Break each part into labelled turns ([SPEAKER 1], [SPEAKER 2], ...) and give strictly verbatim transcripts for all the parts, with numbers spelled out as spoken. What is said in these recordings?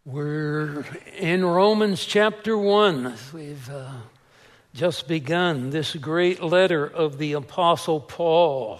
[SPEAKER 1] We're in Romans chapter one. We've uh, just begun this great letter of the Apostle Paul,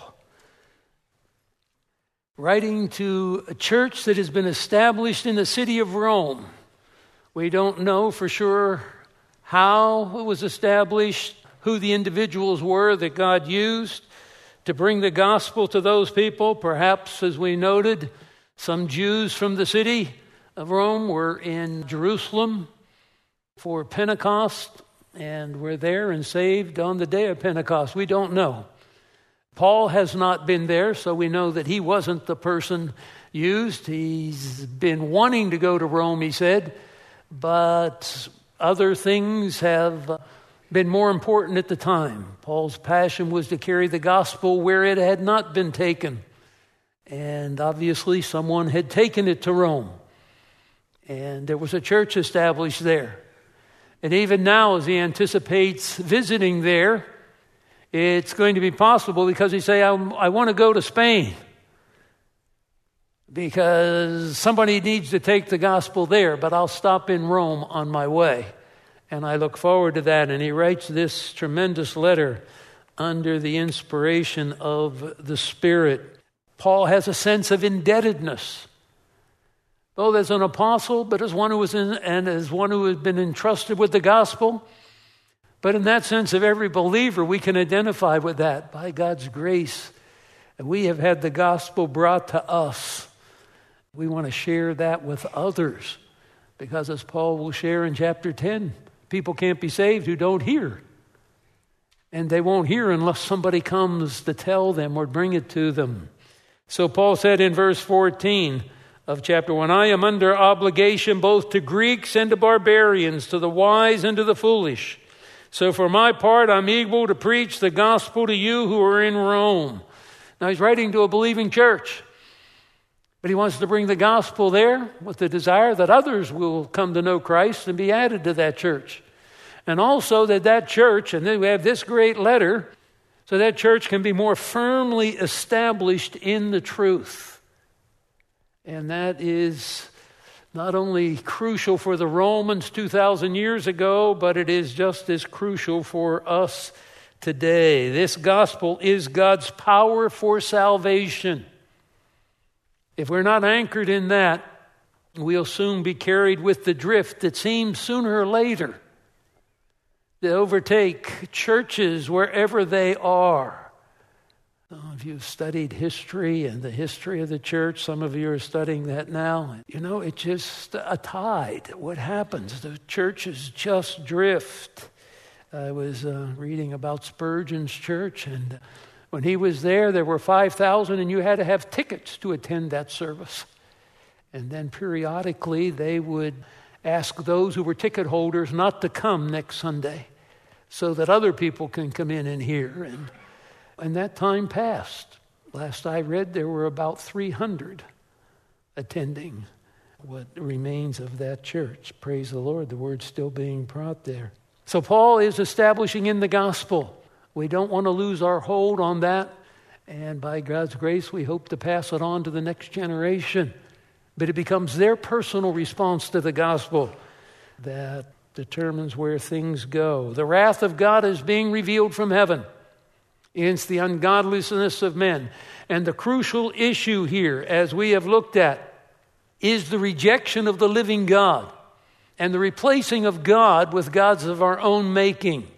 [SPEAKER 1] writing to a church that has been established in the city of Rome. We don't know for sure how it was established, who the individuals were that God used to bring the gospel to those people. Perhaps, as we noted, some Jews from the city of Rome were in Jerusalem for Pentecost and were there and saved on the day of Pentecost. We don't know. Paul has not been there, so we know that he wasn't the person used. He's been wanting to go to Rome, he said, but other things have been more important at the time. Paul's passion was to carry the gospel where it had not been taken. And obviously someone had taken it to Rome. And there was a church established there. And even now, as he anticipates visiting there, it's going to be possible because he say, I, I want to go to Spain because somebody needs to take the gospel there, but I'll stop in Rome on my way. And I look forward to that. And he writes this tremendous letter under the inspiration of the Spirit. Paul has a sense of indebtedness, both as an apostle, but as one who was in, and as one who has been entrusted with the gospel. But in that sense of every believer, we can identify with that by God's grace. And we have had the gospel brought to us. We want to share that with others because, as Paul will share in chapter ten, people can't be saved who don't hear. And they won't hear unless somebody comes to tell them or bring it to them. So Paul said in verse fourteen of chapter one, I am under obligation both to Greeks and to barbarians, to the wise and to the foolish. So for my part, I'm able to preach the gospel to you who are in Rome. Now he's writing to a believing church, but he wants to bring the gospel there with the desire that others will come to know Christ and be added to that church. And also that that church, and then we have this great letter, so that church can be more firmly established in the truth. And that is not only crucial for the Romans two thousand years ago, but it is just as crucial for us today. This gospel is God's power for salvation. If we're not anchored in that, we'll soon be carried with the drift that seems sooner or later to overtake churches wherever they are. Some of you have studied history and the history of the church. Some of you are studying that now. You know, it's just a tide. What happens? The churches just drift. I was uh, reading about Spurgeon's church, and when he was there, there were five thousand, and you had to have tickets to attend that service. And then periodically, they would ask those who were ticket holders not to come next Sunday so that other people can come in and hear. And And that time passed. Last I read, there were about three hundred attending what remains of that church. Praise the Lord, the word's still being brought there. So Paul is establishing in the gospel. We don't want to lose our hold on that. And by God's grace, we hope to pass it on to the next generation. But it becomes their personal response to the gospel that determines where things go. The wrath of God is being revealed from heaven against the ungodliness of men. And the crucial issue here, as we have looked at, is the rejection of the living God and the replacing of God with gods of our own making.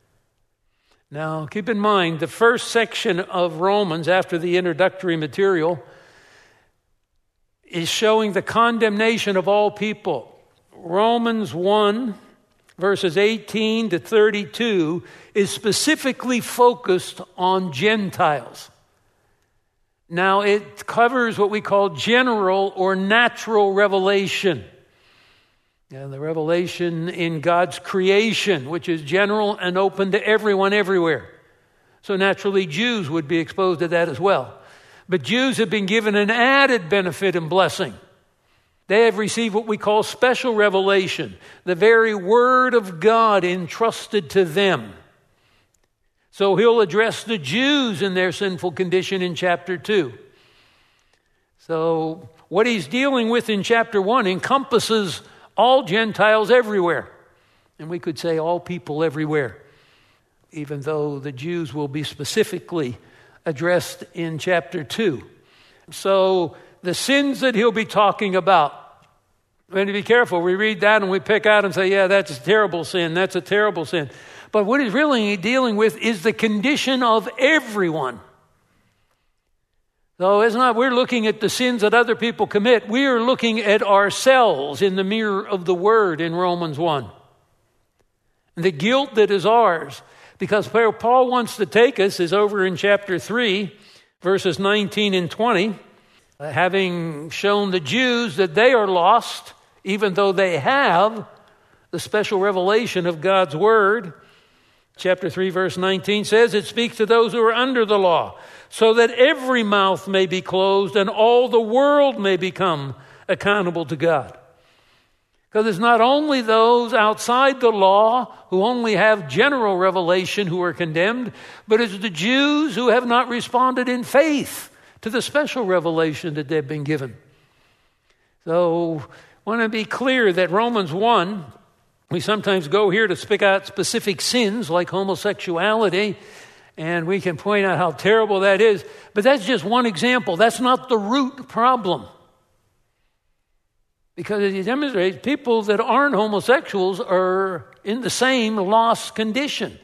[SPEAKER 1] Now, keep in mind, the first section of Romans, after the introductory material, is showing the condemnation of all people. Romans one, verses eighteen to thirty-two, is specifically focused on Gentiles. Now, it covers what we call general or natural revelation. And the revelation in God's creation, which is general and open to everyone everywhere. So naturally, Jews would be exposed to that as well. But Jews have been given an added benefit and blessing. They have received what we call special revelation, the very word of God entrusted to them. So he'll address the Jews in their sinful condition in chapter two. So what he's dealing with in chapter one encompasses all Gentiles everywhere. And we could say all people everywhere, even though the Jews will be specifically addressed in chapter two. So the sins that he'll be talking about, we have to be careful. We read that and we pick out and say, yeah, that's a terrible sin. That's a terrible sin. But what he's really dealing with is the condition of everyone. So it's not we're looking at the sins that other people commit. We are looking at ourselves in the mirror of the Word in Romans one. The guilt that is ours. Because where Paul wants to take us is over in chapter three, verses nineteen and twenty. Uh, having shown the Jews that they are lost, even though they have the special revelation of God's Word. Chapter three, verse nineteen says, it speaks to those who are under the law, so that every mouth may be closed and all the world may become accountable to God. Because it's not only those outside the law who only have general revelation who are condemned, but it's the Jews who have not responded in faith to the special revelation that they've been given. So I want to be clear that Romans one, we sometimes go here to pick out specific sins like homosexuality, and we can point out how terrible that is. But that's just one example. That's not the root problem. Because it demonstrates people that aren't homosexuals are in the same lost condition.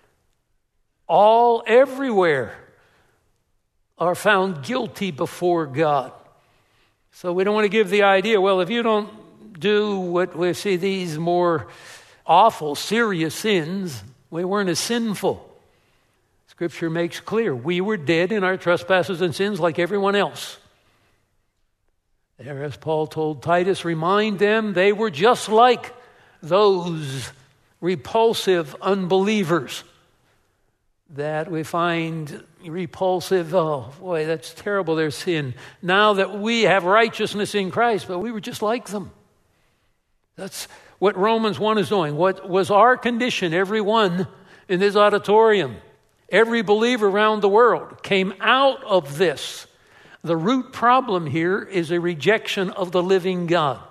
[SPEAKER 1] All, everywhere, are found guilty before God. So we don't want to give the idea, well, if you don't do what we see these more awful, serious sins, we weren't as sinful. Scripture makes clear we were dead in our trespasses and sins like everyone else. There, as Paul told Titus, remind them they were just like those repulsive unbelievers that we find repulsive. Oh, boy, that's terrible, their sin. Now that we have righteousness in Christ, but we were just like them. That's what Romans one is doing. What was our condition, everyone in this auditorium, every believer around the world came out of this. The root problem here is a rejection of the living God.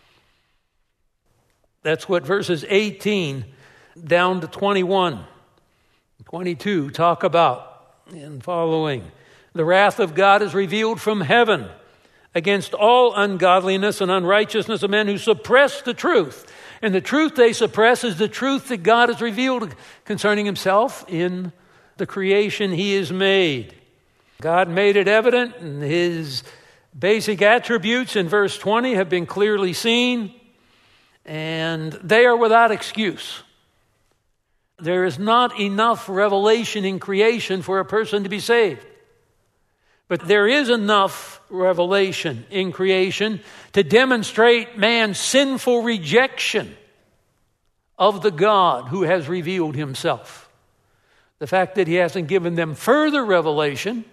[SPEAKER 1] That's what verses eighteen down to twenty-one, twenty-two talk about and following. The wrath of God is revealed from heaven against all ungodliness and unrighteousness of men who suppress the truth. And the truth they suppress is the truth that God has revealed concerning himself in the creation he has made. God made it evident, and his basic attributes in verse twenty have been clearly seen, and they are without excuse. There is not enough revelation in creation for a person to be saved. But there is enough revelation in creation to demonstrate man's sinful rejection of the God who has revealed himself. The fact that he hasn't given them further revelation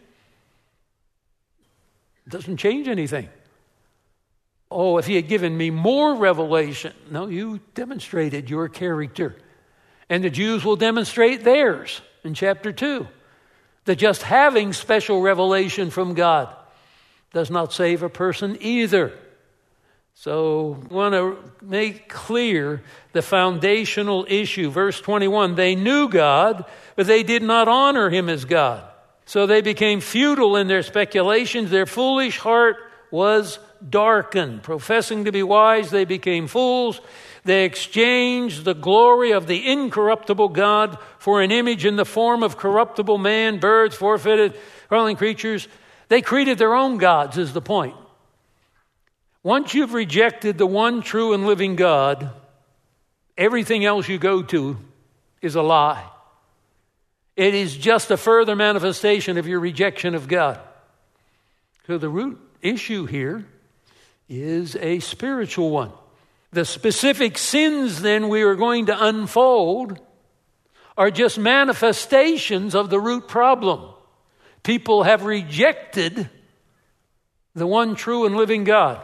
[SPEAKER 1] doesn't change anything. Oh, if he had given me more revelation. No, you demonstrated your character. And the Jews will demonstrate theirs in chapter two. That just having special revelation from God does not save a person either. So I want to make clear the foundational issue. Verse twenty-one, they knew God, but they did not honor him as God. So they became futile in their speculations. Their foolish heart was darkened. Professing to be wise, they became fools. They exchanged the glory of the incorruptible God for an image in the form of corruptible man, birds, four-footed, crawling creatures. They created their own gods, is the point. Once you've rejected the one true and living God, everything else you go to is a lie. It is just a further manifestation of your rejection of God. So the root issue here is a spiritual one. The specific sins then we are going to unfold are just manifestations of the root problem. People have rejected the one true and living God.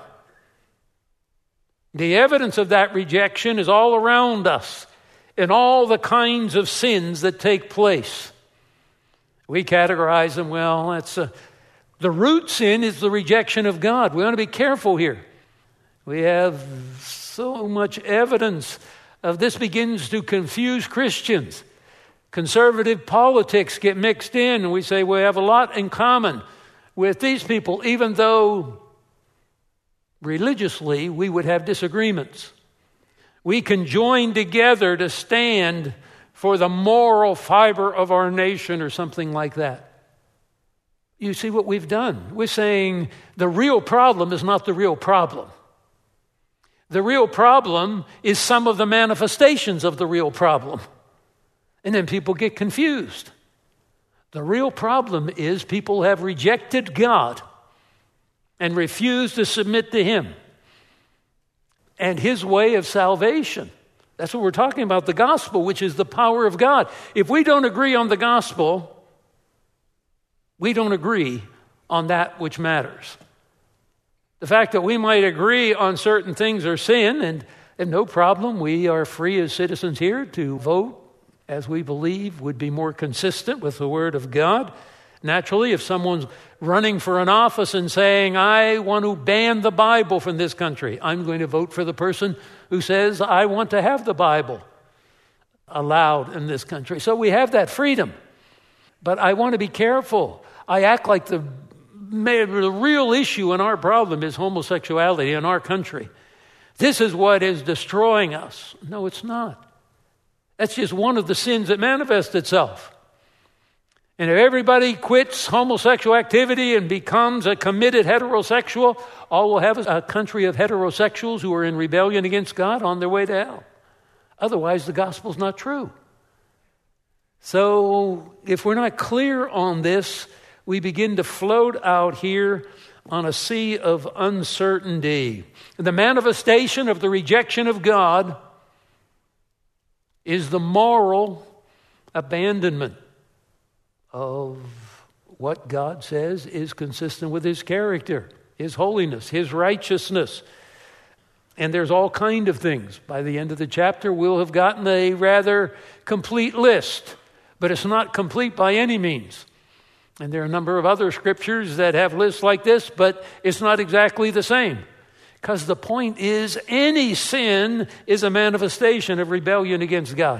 [SPEAKER 1] The evidence of that rejection is all around us in all the kinds of sins that take place. We categorize them, well, that's a The root sin is the rejection of God. We want to be careful here. We have so much evidence of this begins to confuse Christians. Conservative politics get mixed in, and we say we have a lot in common with these people, even though religiously we would have disagreements. We can join together to stand for the moral fiber of our nation or something like that. You see what we've done? We're saying the real problem is not the real problem. The real problem is some of the manifestations of the real problem. And then people get confused. The real problem is people have rejected God and refused to submit to Him and His way of salvation. That's what we're talking about, the gospel, which is the power of God. If we don't agree on the gospel, we don't agree on that which matters. The fact that we might agree on certain things are sin, and, and no problem, we are free as citizens here to vote as we believe would be more consistent with the Word of God. Naturally, if someone's running for an office and saying, I want to ban the Bible from this country, I'm going to vote for the person who says, I want to have the Bible allowed in this country. So we have that freedom. But I want to be careful. I act like the, the real issue in our problem is homosexuality in our country. This is what is destroying us. No, it's not. That's just one of the sins that manifests itself. And if everybody quits homosexual activity and becomes a committed heterosexual, all we'll have is a country of heterosexuals who are in rebellion against God on their way to hell. Otherwise, the gospel's not true. So if we're not clear on this, we begin to float out here on a sea of uncertainty. The manifestation of the rejection of God is the moral abandonment of what God says is consistent with His character, His holiness, His righteousness. And there's all kind of things. By the end of the chapter, we'll have gotten a rather complete list, but it's not complete by any means. And there are a number of other scriptures that have lists like this, but it's not exactly the same. Because the point is, any sin is a manifestation of rebellion against God.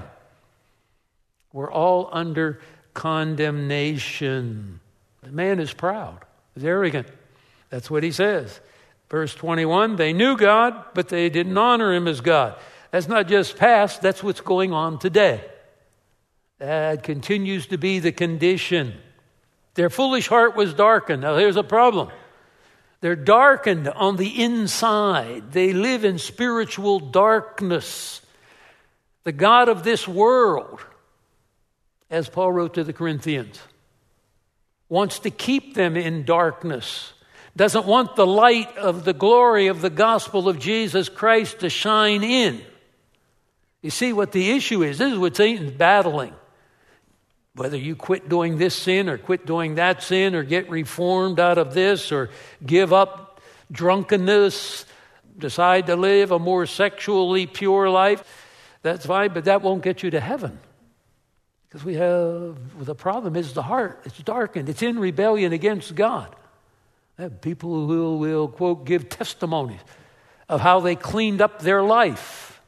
[SPEAKER 1] We're all under condemnation. The man is proud, is arrogant. That's what he says. Verse twenty-one, they knew God, but they didn't honor Him as God. That's not just past, that's what's going on today. That continues to be the condition. Their foolish heart was darkened. Now here's a problem. They're darkened on the inside. They live in spiritual darkness. The God of this world, as Paul wrote to the Corinthians, wants to keep them in darkness, doesn't want the light of the glory of the gospel of Jesus Christ to shine in. You see what the issue is. This is what Satan's battling. Whether you quit doing this sin or quit doing that sin or get reformed out of this or give up drunkenness, decide to live a more sexually pure life, that's fine, but that won't get you to heaven. Because we have, the problem is the heart. It's darkened. It's in rebellion against God. I have people who will, will, quote, give testimonies of how they cleaned up their life.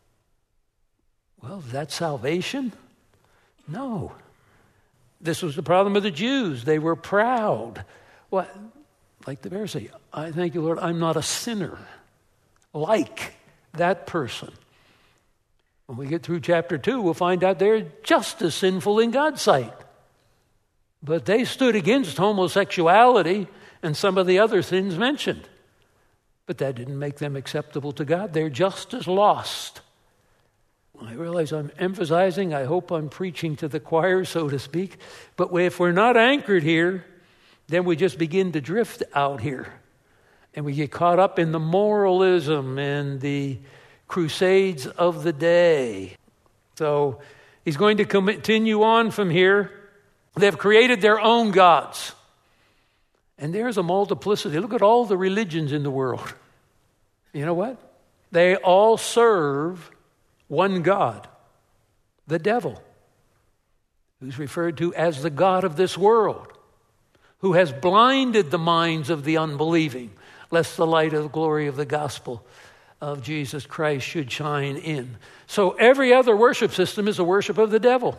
[SPEAKER 1] Well, is that salvation? No. This was the problem of the Jews. They were proud. Well, like the Pharisee, I thank you, Lord, I'm not a sinner like that person. When we get through chapter two, we'll find out they're just as sinful in God's sight. But they stood against homosexuality and some of the other sins mentioned. But that didn't make them acceptable to God. They're just as lost. I realize I'm emphasizing, I hope I'm preaching to the choir, so to speak. But if we're not anchored here, then we just begin to drift out here. And we get caught up in the moralism and the crusades of the day. So he's going to continue on from here. They've created their own gods. And there's a multiplicity. Look at all the religions in the world. You know what? They all serve one God, the devil, who's referred to as the God of this world, who has blinded the minds of the unbelieving, lest the light of the glory of the gospel of Jesus Christ should shine in. So every other worship system is a worship of the devil.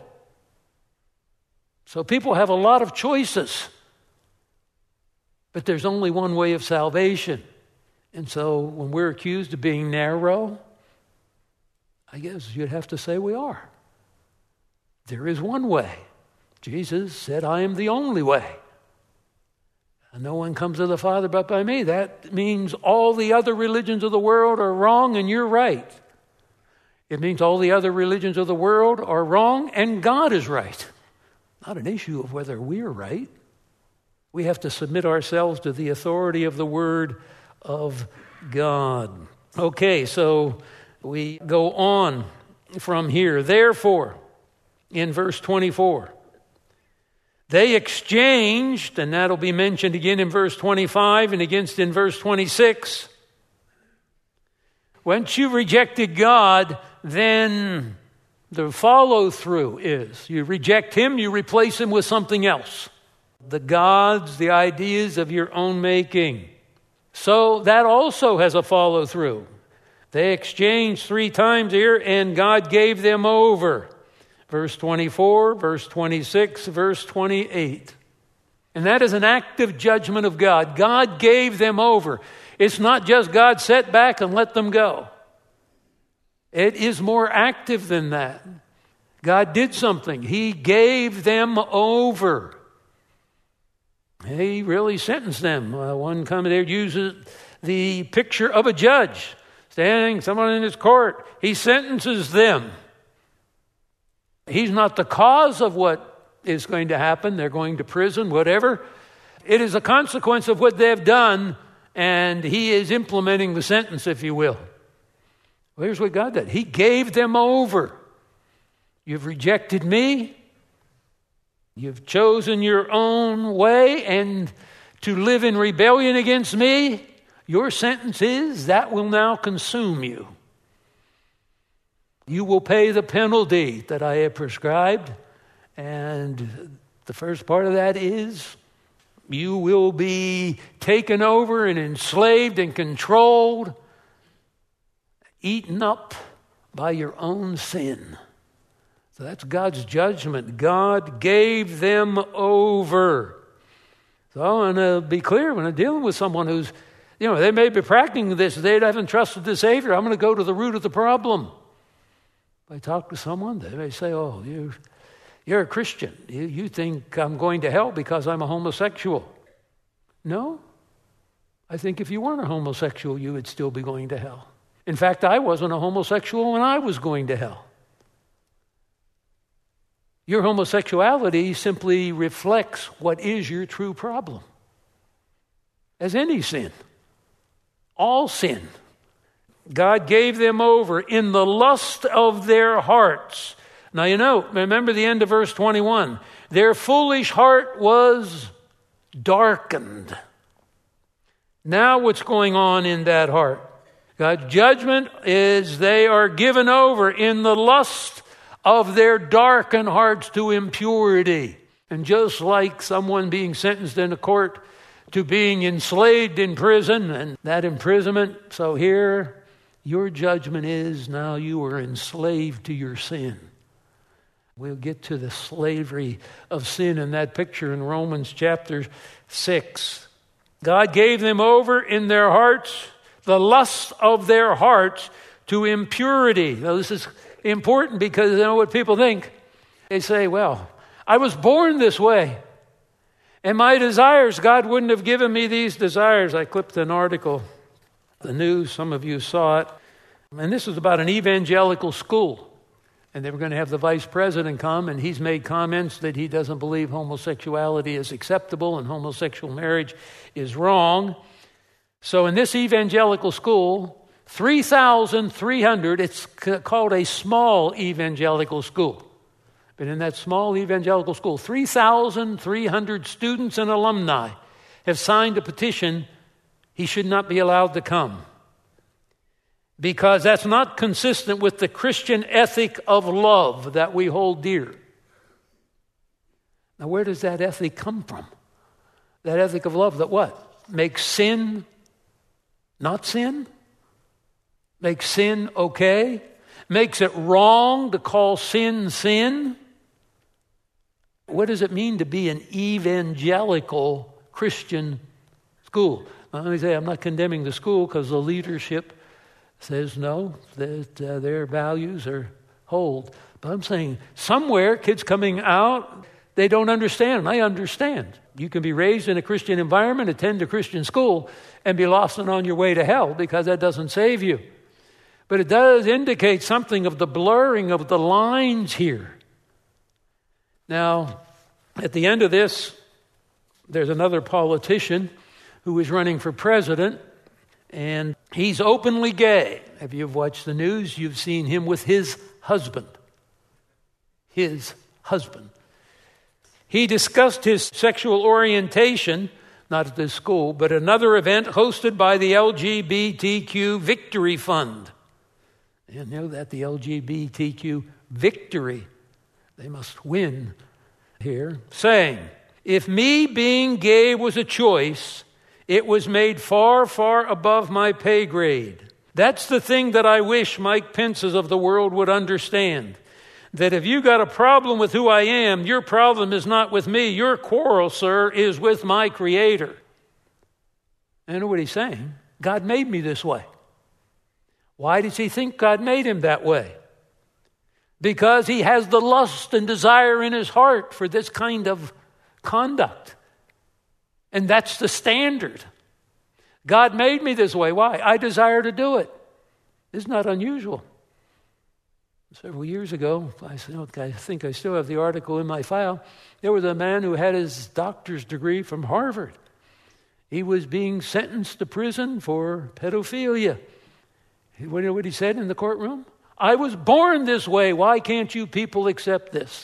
[SPEAKER 1] So people have a lot of choices. But there's only one way of salvation. And so when we're accused of being narrow, I guess you'd have to say we are. There is one way. Jesus said, I am the only way. And no one comes to the Father but by me. That means all the other religions of the world are wrong and you're right. It means all the other religions of the world are wrong and God is right. Not an issue of whether we're right. We have to submit ourselves to the authority of the Word of God. Okay, so we go on from here. Therefore, in verse twenty-four, they exchanged, and that'll be mentioned again in verse twenty-five and against in verse twenty-six. Once you rejected God, then the follow-through is you reject Him, you replace Him with something else. The gods, the ideas of your own making. So that also has a follow-through. They exchanged three times here, and God gave them over. Verse twenty-four, verse twenty-six, verse twenty-eight. And that is an active judgment of God. God gave them over. It's not just God sat back and let them go. It is more active than that. God did something. He gave them over. He really sentenced them. Uh, one commentator uses the picture of a judge standing, someone in his court. He sentences them. He's not the cause of what is going to happen. They're going to prison, whatever. It is a consequence of what they've done, and he is implementing the sentence, if you will. Well, here's what God did. He gave them over. You've rejected me. You've chosen your own way and to live in rebellion against me. Your sentence is that will now consume you. You will pay the penalty that I have prescribed. And the first part of that is you will be taken over and enslaved and controlled, eaten up by your own sin. So that's God's judgment. God gave them over. So I want to be clear when I'm dealing with someone who's, you know, they may be practicing this, they haven't trusted the Savior. I'm going to go to the root of the problem. If I talk to someone, they may say, oh, you, you're a Christian. You, you think I'm going to hell because I'm a homosexual. No. I think if you weren't a homosexual, you would still be going to hell. In fact, I wasn't a homosexual when I was going to hell. Your homosexuality simply reflects what is your true problem. As any sin. All sin. God gave them over in the lust of their hearts. Now you know, remember the end of verse twenty-one. Their foolish heart was darkened. Now what's going on in that heart? God's judgment is they are given over in the lust of their darkened hearts to impurity. And just like someone being sentenced in a court to being enslaved in prison and that imprisonment, so here your judgment is now you are enslaved to your sin. We'll get to the slavery of sin in that picture in Romans chapter six. God gave them over in their hearts, the lust of their hearts, to impurity. Now this is important because you know what people think. They say, well, I was born this way. And my desires, God wouldn't have given me these desires. I clipped an article, the news, some of you saw it. And this is about an evangelical school. And they were going to have the vice president come, and he's made comments that he doesn't believe homosexuality is acceptable and homosexual marriage is wrong. So in this evangelical school, three thousand three hundred, it's called a small evangelical school. But in that small evangelical school, three thousand three hundred students and alumni have signed a petition he should not be allowed to come. Because that's not consistent with the Christian ethic of love that we hold dear. Now, where does that ethic come from? That ethic of love that what? Makes sin not sin? Makes sin okay? Makes it wrong to call sin sin? What does it mean to be an evangelical Christian school? Now, let me say, I'm not condemning the school because the leadership says no, that uh, their values are hold. But I'm saying somewhere kids coming out, they don't understand. And I understand. You can be raised in a Christian environment, attend a Christian school, and be lost and on your way to hell because that doesn't save you. But it does indicate something of the blurring of the lines here. Now, at the end of this, there's another politician who is running for president, and he's openly gay. If you've watched the news, you've seen him with his husband. His husband. He discussed his sexual orientation, not at this school, but another event hosted by the L G B T Q Victory Fund. You know that, the L G B T Q Victory. They must win here. Saying, if me being gay was a choice, it was made far, far above my pay grade. That's the thing that I wish Mike Pence's of the world would understand. That if you got a problem with who I am, your problem is not with me. Your quarrel, sir, is with my Creator. And you know what he's saying? God made me this way. Why does he think God made him that way? Because he has the lust and desire in his heart for this kind of conduct. And that's the standard. God made me this way. Why? I desire to do it. It's not unusual. Several years ago, I think I still have the article in my file, there was a man who had his doctor's degree from Harvard. He was being sentenced to prison for pedophilia. You know what he said in the courtroom? I was born this way. Why can't you people accept this?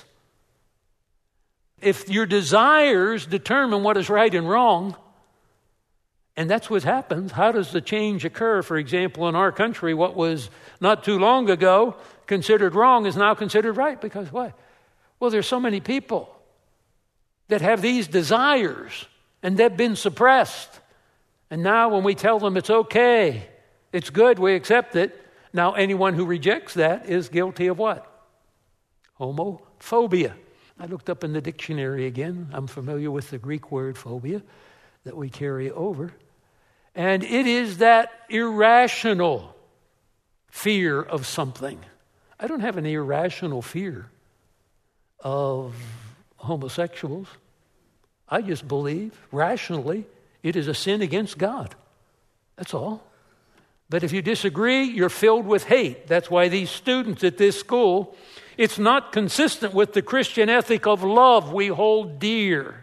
[SPEAKER 1] If your desires determine what is right and wrong, and that's what happens, how does the change occur? For example, in our country, what was not too long ago considered wrong is now considered right. Because why? Well, there's so many people that have these desires, and they've been suppressed. And now when we tell them it's okay, it's good, we accept it, now anyone who rejects that is guilty of what? Homophobia. I looked up in the dictionary again. I'm familiar with the Greek word phobia that we carry over. And it is that irrational fear of something. I don't have an irrational fear of homosexuals. I just believe rationally it is a sin against God. That's all. But if you disagree, you're filled with hate. That's why these students at this school, it's not consistent with the Christian ethic of love we hold dear.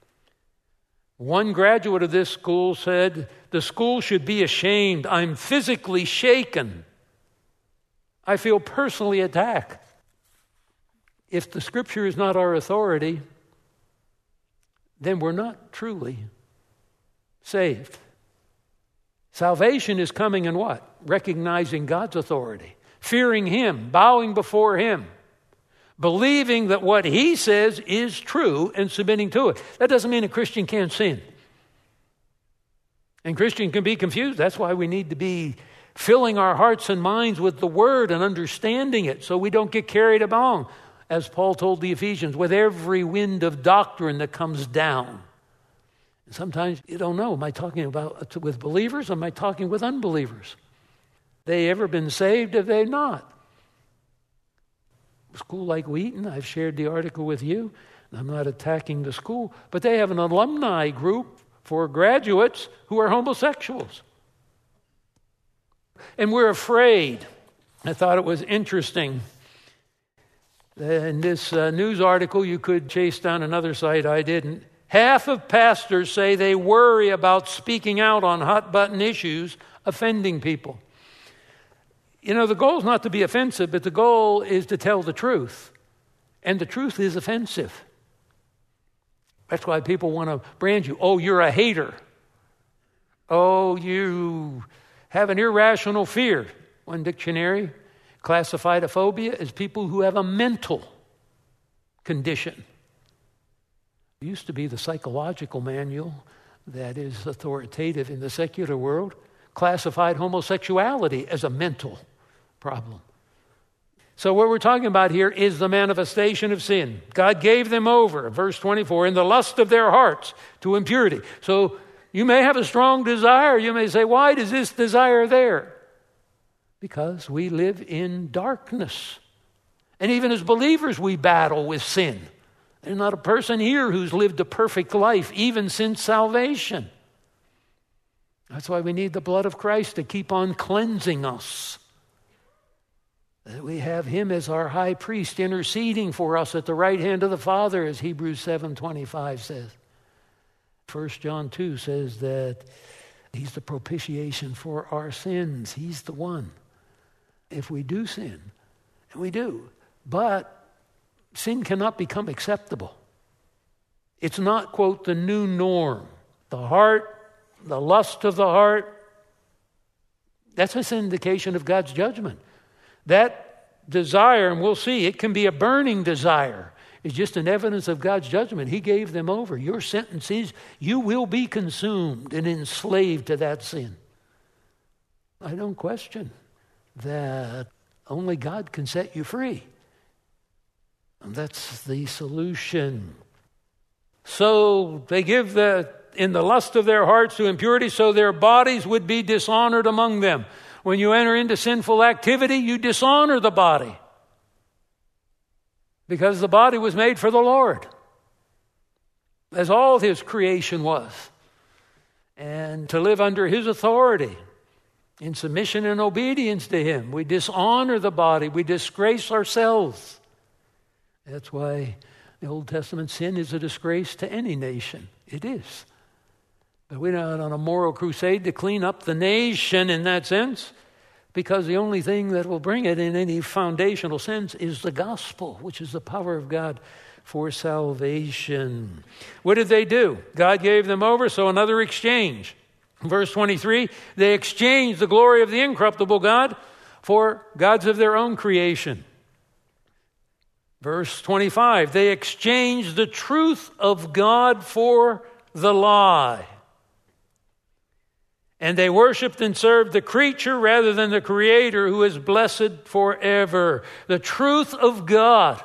[SPEAKER 1] One graduate of this school said, the school should be ashamed. I'm physically shaken. I feel personally attacked. If the Scripture is not our authority, then we're not truly saved. Salvation is coming in what? Recognizing God's authority, fearing Him, bowing before Him, believing that what He says is true and submitting to it. That doesn't mean a Christian can't sin. And Christian can be confused. That's why we need to be filling our hearts and minds with the Word and understanding it so we don't get carried along, as Paul told the Ephesians, with every wind of doctrine that comes down. And sometimes you don't know, am I talking about with believers or am I talking with unbelievers? They ever been saved? Have they not? A school like Wheaton, I've shared the article with you, and I'm not attacking the school, but they have an alumni group for graduates who are homosexuals. And we're afraid. I thought it was interesting. In this uh, news article, you could chase down another site, I didn't. Half of pastors say they worry about speaking out on hot-button issues, offending people. You know, the goal is not to be offensive, but the goal is to tell the truth. And the truth is offensive. That's why people want to brand you. Oh, you're a hater. Oh, you have an irrational fear. One dictionary classified a phobia as people who have a mental condition. It used to be the psychological manual that is authoritative in the secular world, classified homosexuality as a mental problem. So what we're talking about here is the manifestation of sin. God gave them over, verse twenty-four, in the lust of their hearts to impurity. So you may have a strong desire. You may say, why is this desire there? Because we live in darkness. And even as believers, we battle with sin. There's not a person here who's lived a perfect life, even since salvation. That's why we need the blood of Christ to keep on cleansing us. That we have him as our high priest interceding for us at the right hand of the Father, as Hebrews seven twenty-five says. First John two says that he's the propitiation for our sins. He's the one. If we do sin, and we do, but sin cannot become acceptable. It's not, quote, the new norm. The heart, the lust of the heart, that's an indication of God's judgment. That desire, and we'll see, it can be a burning desire. It's just an evidence of God's judgment. He gave them over. Your sentence is you will be consumed and enslaved to that sin. I don't question that only God can set you free. And that's the solution. So they give the in the lust of their hearts to impurity, so their bodies would be dishonored among them. When you enter into sinful activity, you dishonor the body. Because the body was made for the Lord, as all his creation was. And to live under his authority, in submission and obedience to him. We dishonor the body. We disgrace ourselves. That's why the Old Testament sin is a disgrace to any nation. It is. But we're not on a moral crusade to clean up the nation in that sense, because the only thing that will bring it in any foundational sense is the gospel, which is the power of God for salvation. What did they do? God gave them over, so another exchange. Verse twenty-three, they exchanged the glory of the incorruptible God for gods of their own creation. Verse twenty-five, they exchanged the truth of God for the lie. And they worshiped and served the creature rather than the Creator, who is blessed forever. The truth of God,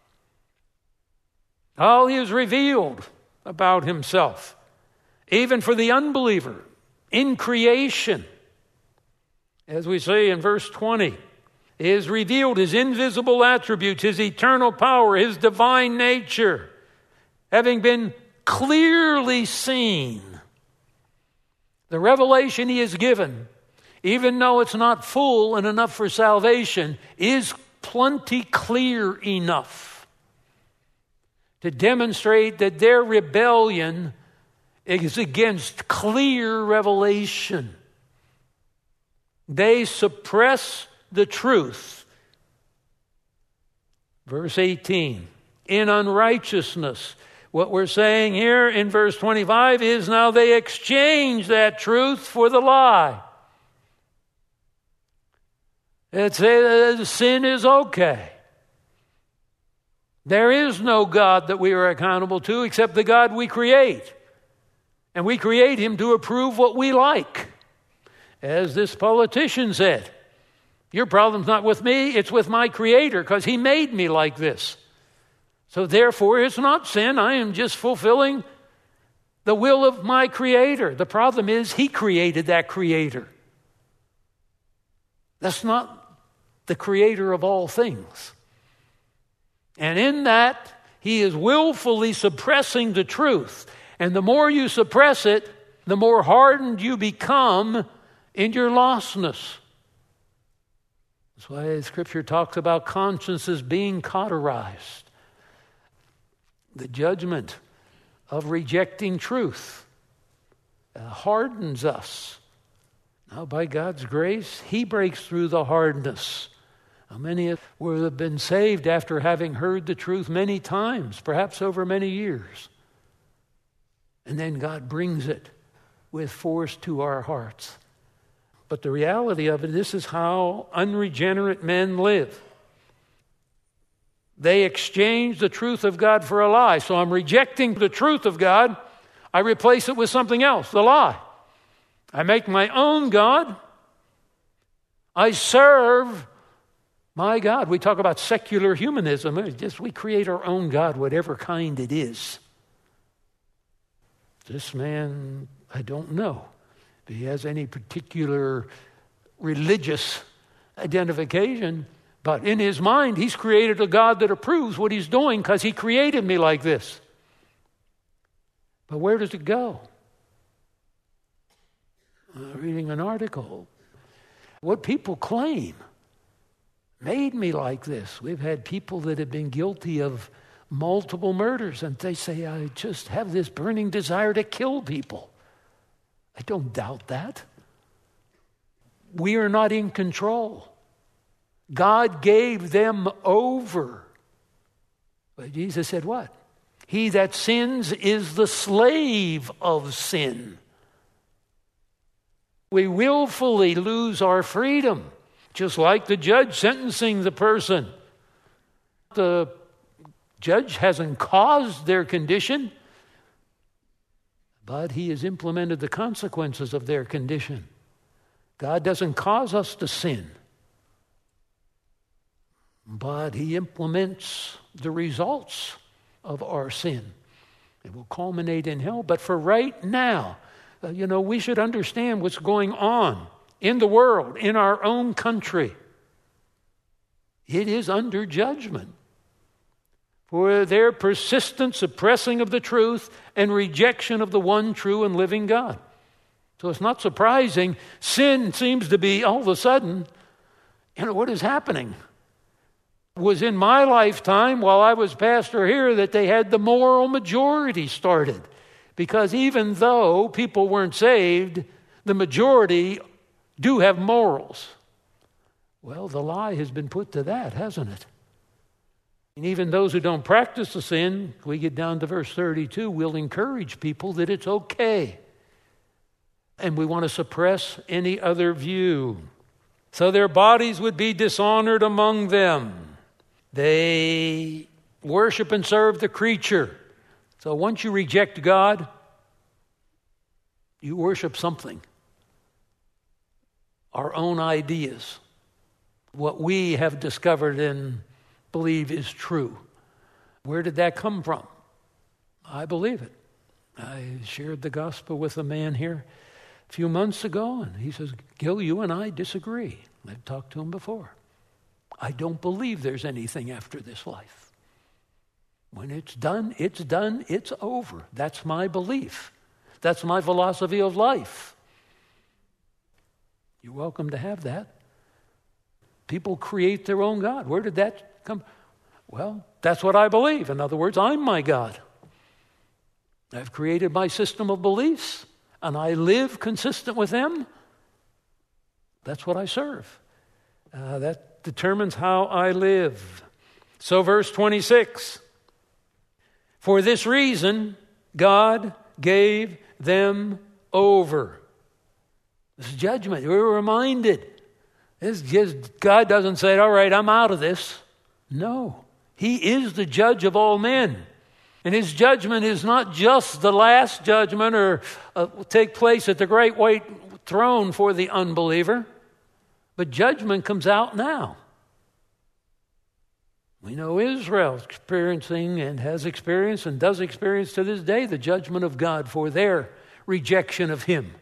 [SPEAKER 1] all he has revealed about himself, even for the unbeliever, in creation. As we say in verse twenty, he has revealed his invisible attributes, his eternal power, his divine nature, having been clearly seen. The revelation he has given, even though it's not full and enough for salvation, is plenty clear enough to demonstrate that their rebellion is against clear revelation. They suppress the truth. Verse eighteen, in unrighteousness. What we're saying here in verse twenty-five is now they exchange that truth for the lie. They say that sin is okay. There is no God that we are accountable to except the God we create. And we create him to approve what we like. As this politician said, your problem's not with me, it's with my Creator, because he made me like this. So therefore, it's not sin. I am just fulfilling the will of my Creator. The problem is he created that Creator. That's not the Creator of all things. And in that, he is willfully suppressing the truth. And the more you suppress it, the more hardened you become in your lostness. That's why Scripture talks about consciences being cauterized. The judgment of rejecting truth uh, hardens us. Now, by God's grace, he breaks through the hardness. How many have been saved after having heard the truth many times, perhaps over many years? And then God brings it with force to our hearts. But the reality of it, this is how unregenerate men live. They exchange the truth of God for a lie. So I'm rejecting the truth of God. I replace it with something else, the lie. I make my own God. I serve my God. We talk about secular humanism. It's just we create our own God, whatever kind it is. This man, I don't know if he has any particular religious identification, but in his mind, he's created a God that approves what he's doing because he created me like this. But where does it go? Uh, reading an article. What people claim made me like this. We've had people that have been guilty of multiple murders, and they say, I just have this burning desire to kill people. I don't doubt that. We are not in control. God gave them over. But Jesus said what? He that sins is the slave of sin. We willfully lose our freedom, just like the judge sentencing the person. The judge hasn't caused their condition, but he has implemented the consequences of their condition. God doesn't cause us to sin, but he implements the results of our sin. It will culminate in hell. But for right now, uh, you know, we should understand what's going on in the world, in our own country. It is under judgment for their persistent suppressing of the truth and rejection of the one true and living God. So it's not surprising. Sin seems to be all of a sudden, you know, what is happening? It was in my lifetime while I was pastor here that they had the moral majority started. Because even though people weren't saved, the majority do have morals. Well, the lie has been put to that, hasn't it? And even those who don't practice the sin, we get down to verse thirty-two, will encourage people that it's okay. And we want to suppress any other view. So their bodies would be dishonored among them. They worship and serve the creature. So once you reject God, you worship something. Our own ideas. What we have discovered and believe is true. Where did that come from? I believe it. I shared the gospel with a man here a few months ago, and he says, Gil, you and I disagree. I've talked to him before. I don't believe there's anything after this life. When it's done, it's done, it's over. That's my belief. That's my philosophy of life. You're welcome to have that. People create their own God. Where did that come? Well, that's what I believe. In other words, I'm my God. I've created my system of beliefs, and I live consistent with them. That's what I serve. Uh, that determines how I live. So verse twenty-six, for this reason, God gave them over. This is judgment. We're reminded. This just, God doesn't say, all right, I'm out of this. No. He is the judge of all men. And his judgment is not just the last judgment or uh, will take place at the great white throne for the unbeliever, but judgment comes out now. We know Israel is experiencing and has experienced and does experience to this day the judgment of God for their rejection of him.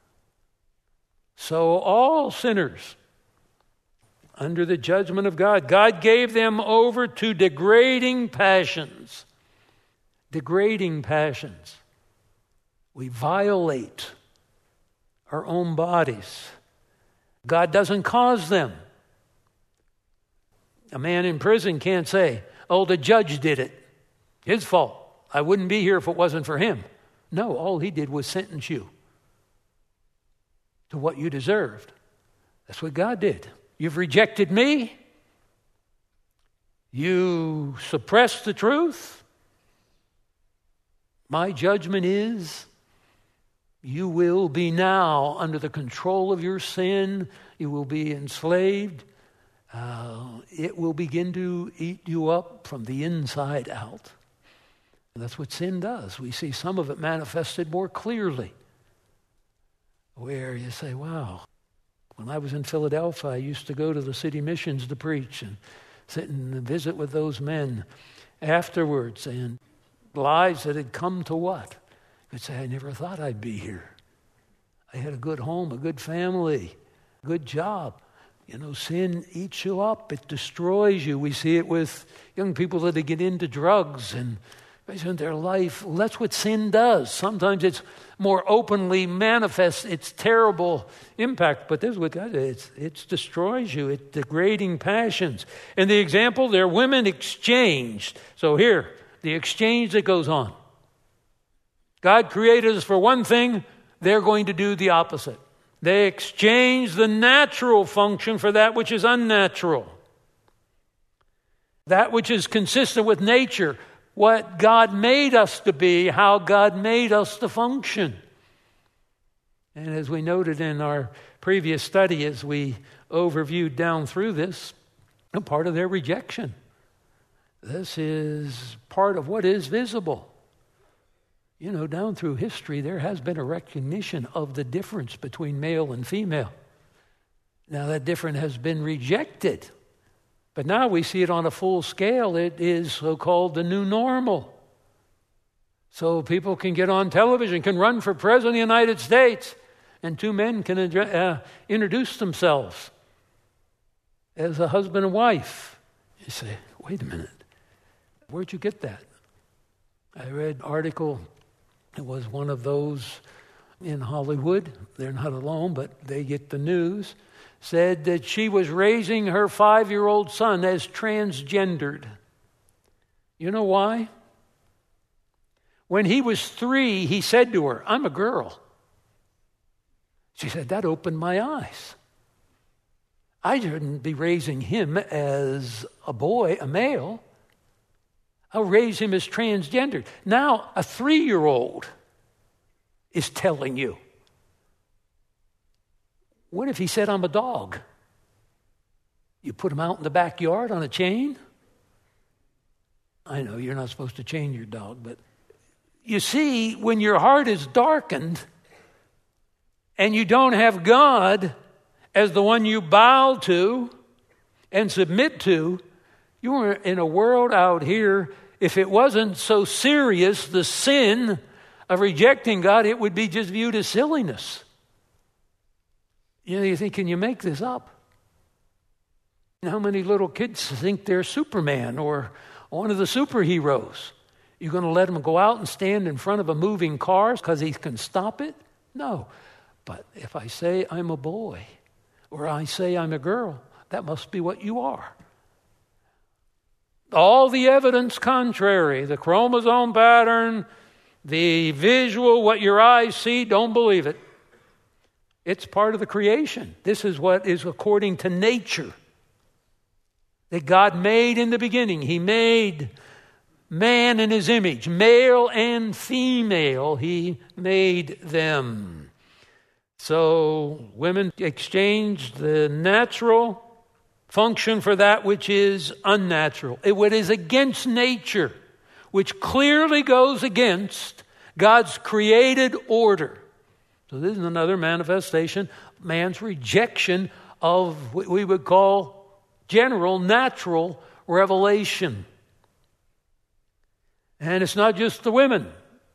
[SPEAKER 1] So all sinners under the judgment of God, God gave them over to degrading passions. Degrading passions. We violate our own bodies. God doesn't cause them. A man in prison can't say, oh, the judge did it. His fault. I wouldn't be here if it wasn't for him. No, all he did was sentence you to what you deserved. That's what God did. You've rejected me. You suppressed the truth. My judgment is you will be now under the control of your sin. You will be enslaved. uh, it will begin to eat you up from the inside out. And that's what sin does. We see some of it manifested more clearly, where you say, wow, when I was in Philadelphia, I used to go to the city missions to preach and sit and visit with those men afterwards, and lives that had come to what? You'd say, I never thought I'd be here. I had a good home, a good family, a good job. You know, sin eats you up. It destroys you. We see it with young people that get into drugs and in their life. Well, that's what sin does. Sometimes it's more openly manifest its terrible impact, but this is what God does. It it destroys you. It's degrading passions. And the example there, women exchanged. So here, the exchange that goes on. God created us for one thing. They're going to do the opposite. They exchange the natural function for that which is unnatural. That which is consistent with nature. What God made us to be, how God made us to function. And as we noted in our previous study, as we overviewed down through this, a part of their rejection. This is part of what is visible. You know, down through history, there has been a recognition of the difference between male and female. Now, that difference has been rejected. But now we see it on a full scale. It is so-called the new normal. So people can get on television, can run for president of the United States, and two men can uh, introduce themselves as a husband and wife. You say, wait a minute, where'd you get that? I read an article. It was one of those in Hollywood. They're not alone, but they get the news. Said that she was raising her five-year-old son as transgendered. You know why? When he was three, he said to her, I'm a girl. She said, that opened my eyes. I shouldn't be raising him as a boy, a male. I'll raise him as transgendered. Now, a three-year-old is telling you. What if he said, I'm a dog? You put him out in the backyard on a chain? I know you're not supposed to chain your dog, but you see, when your heart is darkened and you don't have God as the one you bow to and submit to, you're in a world out here. If it wasn't so serious, the sin of rejecting God, it would be just viewed as silliness. You know, you think, can you make this up? How many little kids think they're Superman or one of the superheroes? You're going to let them go out and stand in front of a moving car because he can stop it? No. But if I say I'm a boy or I say I'm a girl, that must be what you are. All the evidence contrary, the chromosome pattern, the visual, what your eyes see, don't believe it. It's part of the creation. This is what is according to nature that God made in the beginning. He made man in his image, male and female, he made them. So women exchanged the natural function for that which is unnatural. It what is against nature, which clearly goes against God's created order. So this is another manifestation of man's rejection of what we would call general, natural revelation. And it's not just the women.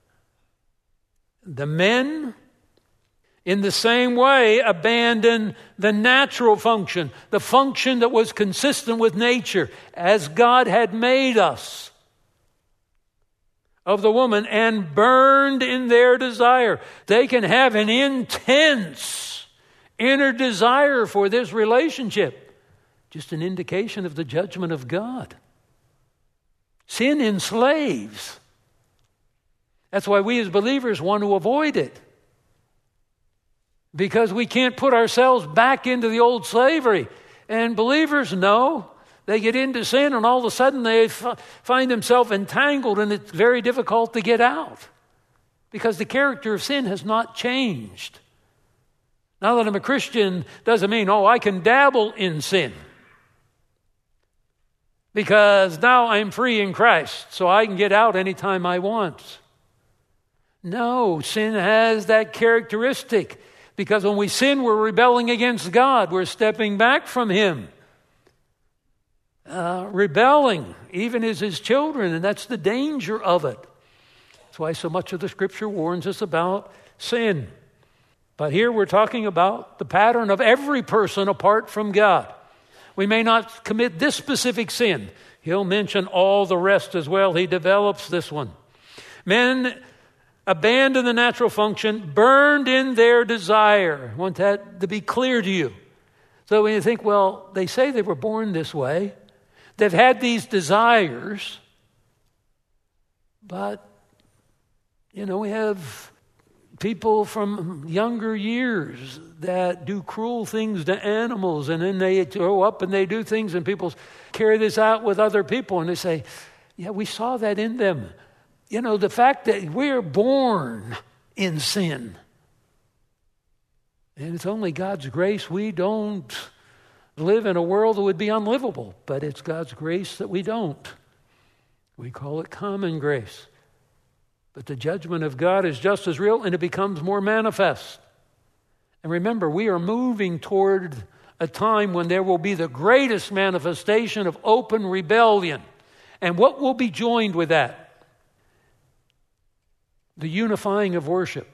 [SPEAKER 1] The men, in the same way, abandon the natural function, the function that was consistent with nature, as God had made us, of the woman, and burned in their desire. They can have an intense inner desire for this relationship. Just an indication of the judgment of God. Sin enslaves. That's why we as believers want to avoid it. Because we can't put ourselves back into the old slavery. And believers know. They get into sin and all of a sudden they f- find themselves entangled, and it's very difficult to get out because the character of sin has not changed. Now that I'm a Christian doesn't mean, oh, I can dabble in sin. because now I'm free in Christ, so I can get out anytime I want. No, sin has that characteristic, because when we sin, we're rebelling against God. We're stepping back from Him. Uh, rebelling, even as His children, and that's the danger of it. That's why so much of the Scripture warns us about sin. But here we're talking about the pattern of every person apart from God. We may not commit this specific sin. He'll mention all the rest as well. He develops this one. Men abandon the natural function, burned in their desire. I want that to be clear to you. So when you think, well, they say they were born this way, they've had these desires, but, you know, we have people from younger years that do cruel things to animals, and then they grow up and they do things, and people carry this out with other people, and they say, yeah, we saw that in them. You know, the fact that we're born in sin, and it's only God's grace. We don't live in a world that would be unlivable, but it's God's grace that we don't. We call it common grace. But the judgment of God is just as real, and it becomes more manifest. And remember, we are moving toward a time when there will be the greatest manifestation of open rebellion. And what will be joined with that? The unifying of worship,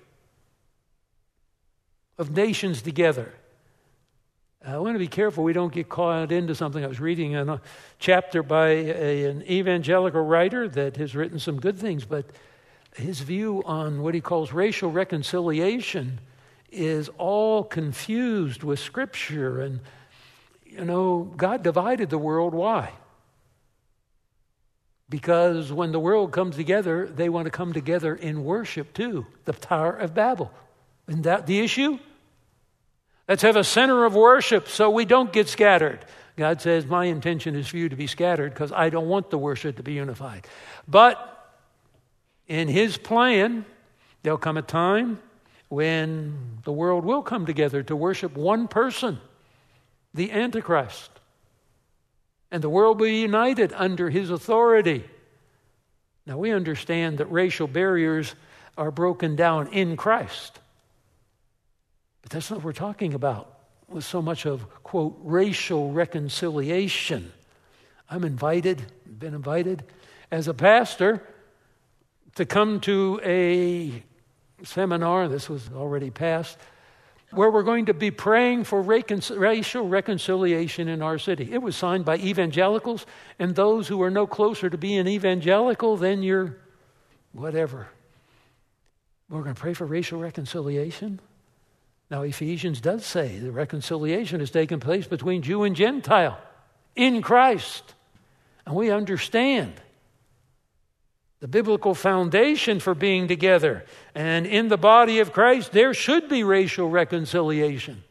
[SPEAKER 1] of nations together. I want to be careful we don't get caught into something. I was reading in a chapter by a, an evangelical writer that has written some good things, but his view on what he calls racial reconciliation is all confused with Scripture. And, you know, God divided the world. Why? Because when the world comes together, they want to come together in worship too. The Tower of Babel. Isn't that the issue? Let's have a center of worship so we don't get scattered. God says, my intention is for you to be scattered because I don't want the worship to be unified. But in His plan, there'll come a time when the world will come together to worship one person, the Antichrist. And the world will be united under His authority. Now we understand that racial barriers are broken down in Christ. But that's not what we're talking about with so much of, quote, racial reconciliation. I'm invited, been invited as a pastor to come to a seminar, this was already passed, where we're going to be praying for recon- racial reconciliation in our city. It was signed by evangelicals and those who are no closer to being evangelical than your whatever. We're going to pray for racial reconciliation. Now, Ephesians does say the reconciliation has taken place between Jew and Gentile in Christ. And we understand the biblical foundation for being together. And in the body of Christ, there should be racial reconciliation.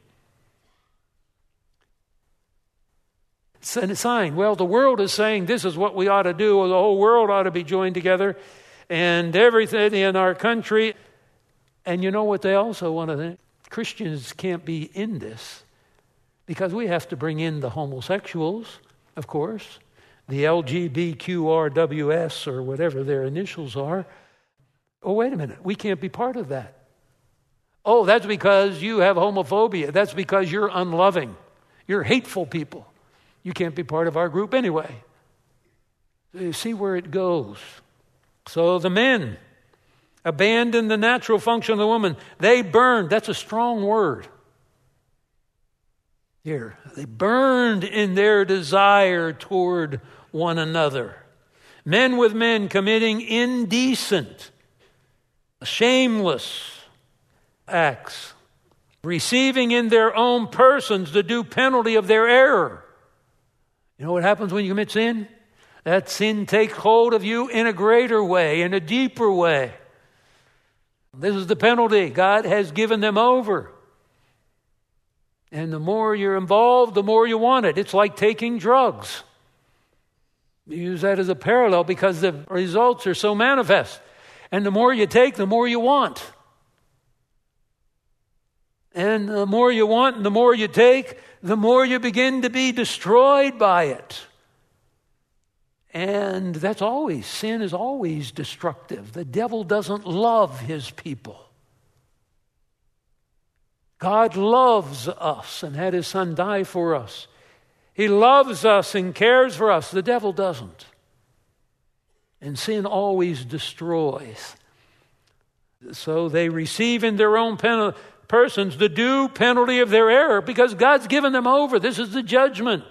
[SPEAKER 1] It's a sign. Well, the world is saying this is what we ought to do, or the whole world ought to be joined together, and everything in our country. And you know what they also want to think? Christians can't be in this because we have to bring in the homosexuals, of course, the L G B T Q R W S or whatever their initials are. Oh, wait a minute. We can't be part of that. Oh, that's because you have homophobia. That's because you're unloving. You're hateful people. You can't be part of our group anyway. So you see where it goes. So the men abandoned the natural function of the woman. They burned. That's a strong word. Here, they burned in their desire toward one another. Men with men committing indecent, shameless acts, receiving in their own persons the due penalty of their error. You know what happens when you commit sin? That sin takes hold of you in a greater way, in a deeper way. This is the penalty. God has given them over. And the more you're involved, the more you want it. It's like taking drugs. You use that as a parallel because the results are so manifest. And the more you take, the more you want. And the more you want and the more you take, the more you begin to be destroyed by it. And that's always, sin is always destructive. The devil doesn't love his people. God loves us and had his Son die for us. He loves us and cares for us. The devil doesn't. And sin always destroys. So they receive in their own pen- persons the due penalty of their error because God's given them over. This is the judgment.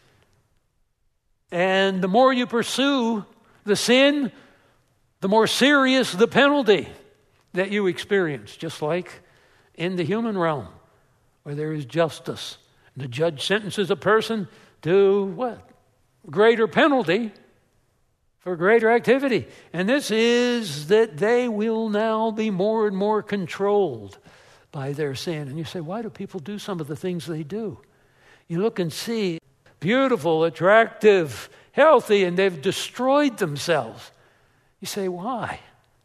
[SPEAKER 1] And the more you pursue the sin, the more serious the penalty that you experience, just like in the human realm where there is justice. The judge sentences a person to what? Greater penalty for greater activity. And this is that they will now be more and more controlled by their sin. And you say, why do people do some of the things they do? You look and see beautiful, attractive, healthy, and they've destroyed themselves. You say, why?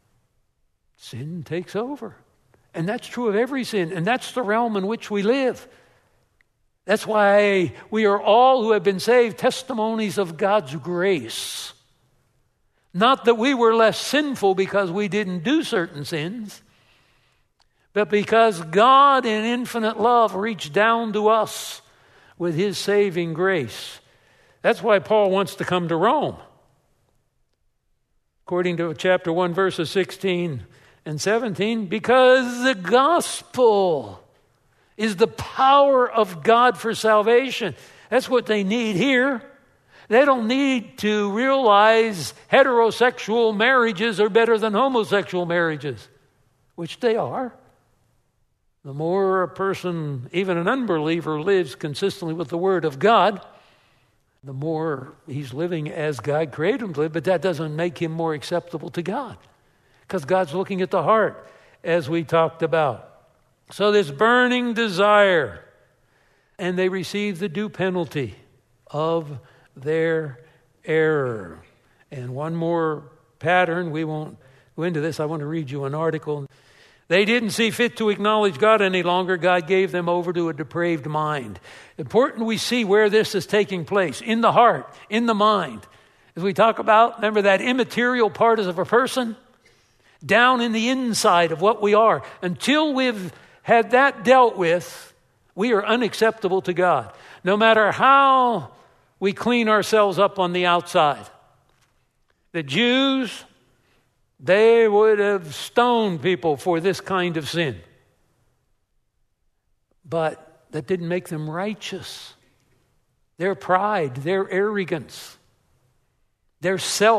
[SPEAKER 1] Sin takes over. And that's true of every sin. And that's the realm in which we live. That's why we are all who have been saved testimonies of God's grace. Not that we were less sinful because we didn't do certain sins, but because God in infinite love reached down to us with his saving grace. That's why Paul wants to come to Rome. According to chapter one, verses sixteen and seventeen, because the gospel is the power of God for salvation. That's what they need here. They don't need to realize heterosexual marriages are better than homosexual marriages, which they are. The more a person, even an unbeliever, lives consistently with the Word of God, the more he's living as God created him to live, but that doesn't make him more acceptable to God, because God's looking at the heart, as we talked about. So this burning desire, and they receive the due penalty of their error. And one more pattern, we won't go into this. I want to read you an article. They didn't see fit to acknowledge God any longer. God gave them over to a depraved mind. Important we see where this is taking place, in the heart, in the mind. As we talk about, remember that immaterial part of a person? Down in the inside of what we are. Until we've had that dealt with, we are unacceptable to God. No matter how we clean ourselves up on the outside. The Jews, they would have stoned people for this kind of sin. But that didn't make them righteous. Their pride, their arrogance, their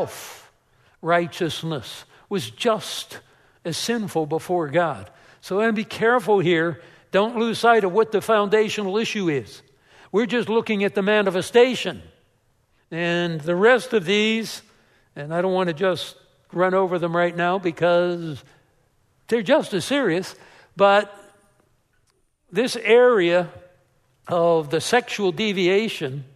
[SPEAKER 1] self-righteousness was just as sinful before God. So I want to be careful here. Don't lose sight of what the foundational issue is. We're just looking at the manifestation. And the rest of these, and I don't want to just run over them right now because they're just as serious, but this area of the sexual deviation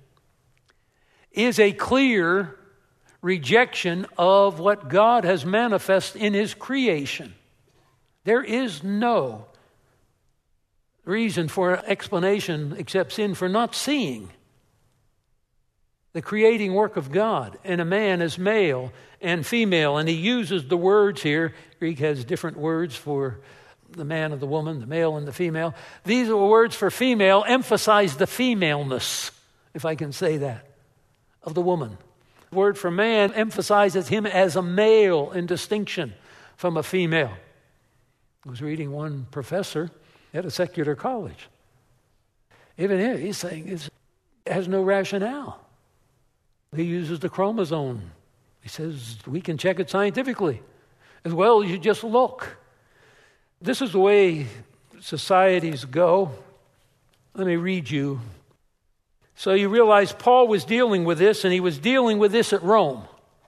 [SPEAKER 1] is a clear rejection of what God has manifested in his creation. There is no reason for an explanation except sin for not seeing the creating work of God. And a man is male and female. And he uses the words here. Greek has different words for the man and the woman, the male and the female. These are words for female, emphasize the femaleness, if I can say that, of the woman. The word for man emphasizes him as a male in distinction from a female. I was reading one professor at a secular college. Even here, he's saying it has no rationale. He uses the chromosome. He says we can check it scientifically. As well as you just look. This is the way societies go. Let me read you. So you realize Paul was dealing with this, and he was dealing with this at Rome.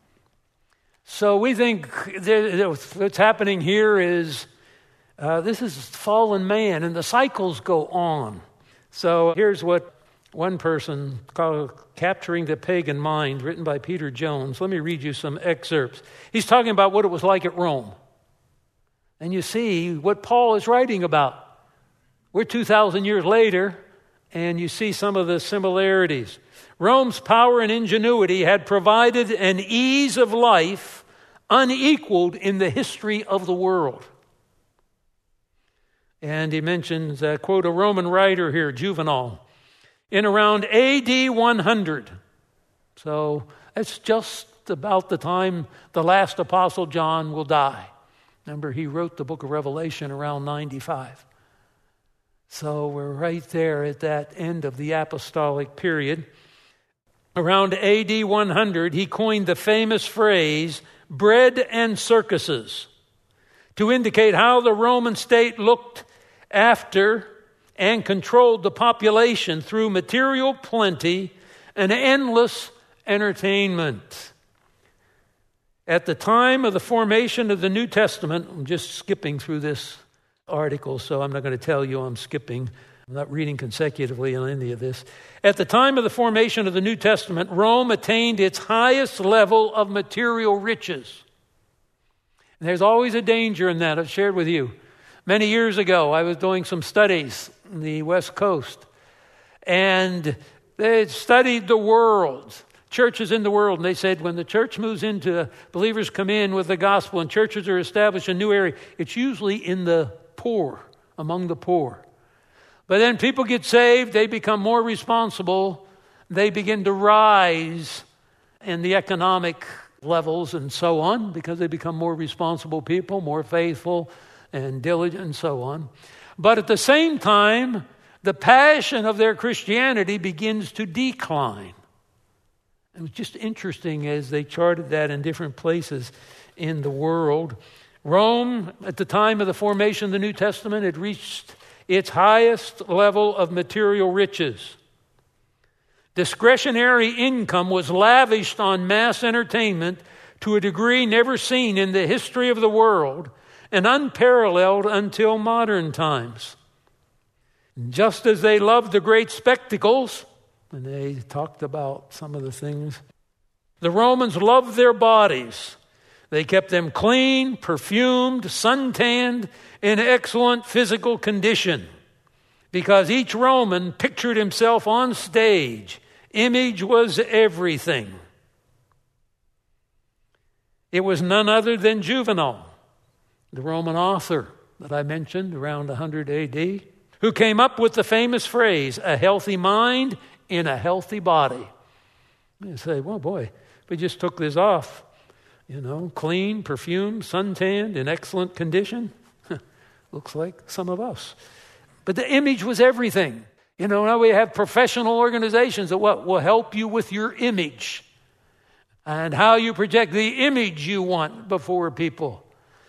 [SPEAKER 1] So we think what's happening here is uh, this is fallen man, and the cycles go on. So here's what one person called Capturing the Pagan Mind, written by Peter Jones. Let me read you some excerpts. He's talking about what it was like at Rome. And you see what Paul is writing about. We're two thousand years later, and you see some of the similarities. Rome's power and ingenuity had provided an ease of life unequaled in the history of the world. And he mentions, uh, quote, a Roman writer here, Juvenal, in around A D one hundred. So that's just about the time the last apostle John will die. Remember, he wrote the book of Revelation around ninety-five. So we're right there at that end of the apostolic period. Around A D one hundred, he coined the famous phrase, bread and circuses, to indicate how the Roman state looked after and controlled the population through material plenty and endless entertainment. At the time of the formation of the New Testament, I'm just skipping through this article, so I'm not going to tell you I'm skipping. I'm not reading consecutively on any of this. At the time of the formation of the New Testament, Rome attained its highest level of material riches. And there's always a danger in that. I've shared with you. Many years ago, I was doing some studies in the West Coast, and they studied the world, churches in the world, and they said when the church moves into, believers come in with the gospel and churches are established in a new area, it's usually in the poor, among the poor. But then people get saved, they become more responsible, they begin to rise in the economic levels and so on, because they become more responsible people, more faithful and diligent and so on. But at the same time, the passion of their Christianity begins to decline. It was just interesting as they charted that in different places in the world. Rome, at the time of the formation of the New Testament, had reached its highest level of material riches. Discretionary income was lavished on mass entertainment to a degree never seen in the history of the world and unparalleled until modern times. Just as they loved the great spectacles, and they talked about some of the things, the Romans loved their bodies. They kept them clean, perfumed, suntanned, in excellent physical condition, because each Roman pictured himself on stage. Image was everything. It was none other than Juvenal, the Roman author that I mentioned around one hundred A D, who came up with the famous phrase, a healthy mind in a healthy body. You say, well, boy, we just took this off. You know, clean, perfumed, suntanned, in excellent condition. Looks like some of us. But the image was everything. You know, now we have professional organizations that what will help you with your image and how you project the image you want before people.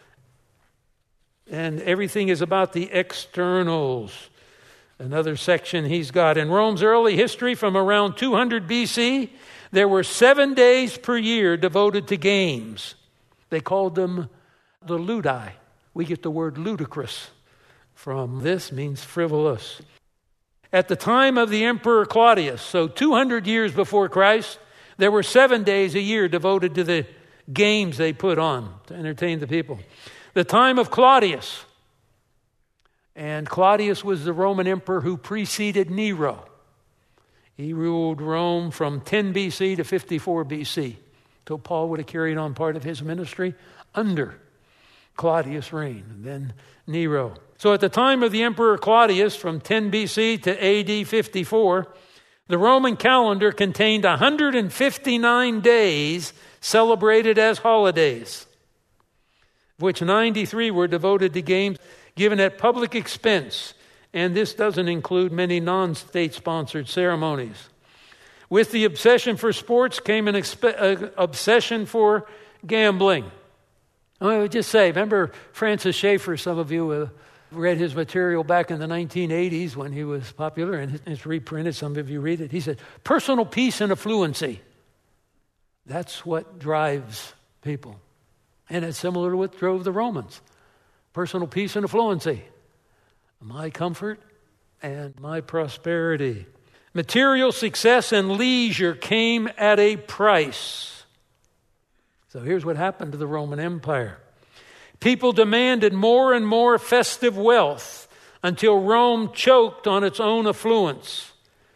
[SPEAKER 1] And everything is about the externals. Another section he's got. In Rome's early history from around two hundred B C, there were seven days per year devoted to games. They called them the ludi. We get the word ludicrous from this, means frivolous. At the time of the Emperor Claudius, so two hundred years before Christ, there were seven days a year devoted to the games they put on to entertain the people. The time of Claudius, and Claudius was the Roman emperor who preceded Nero. He ruled Rome from ten B C to fifty-four B C. So Paul would have carried on part of his ministry under Claudius' reign, and then Nero. So at the time of the Emperor Claudius, from ten B C to A D fifty-four, the Roman calendar contained one hundred fifty-nine days celebrated as holidays, of which ninety-three were devoted to games given at public expense. And this doesn't include many non-state-sponsored ceremonies. With the obsession for sports came an expe- uh, obsession for gambling. I would just say, remember Francis Schaeffer, some of you uh, read his material back in the nineteen eighties when he was popular, and it's reprinted, some of you read it. He said, personal peace and affluency. That's what drives people. And it's similar to what drove the Romans. Personal peace and affluency. My comfort and my prosperity. Material success and leisure came at a price. So here's what happened to the Roman Empire. People demanded more and more festive wealth until Rome choked on its own affluence.